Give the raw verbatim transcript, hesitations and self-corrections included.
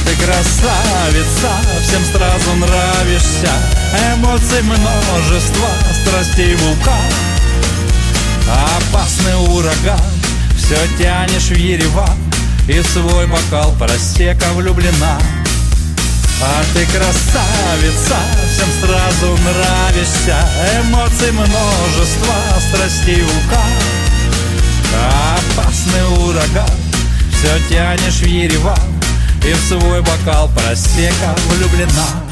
ты красавица, всем сразу нравишься. Эмоций множество, страстей вулкан, опасный ураган, все тянешь в Ереван, и в свой бокал просека влюблена. А ты красавица, всем сразу нравишься. Эмоций множество, страстей вулкан, опасный ураган, все тянешь в Ереван, и в свой бокал просека влюблена.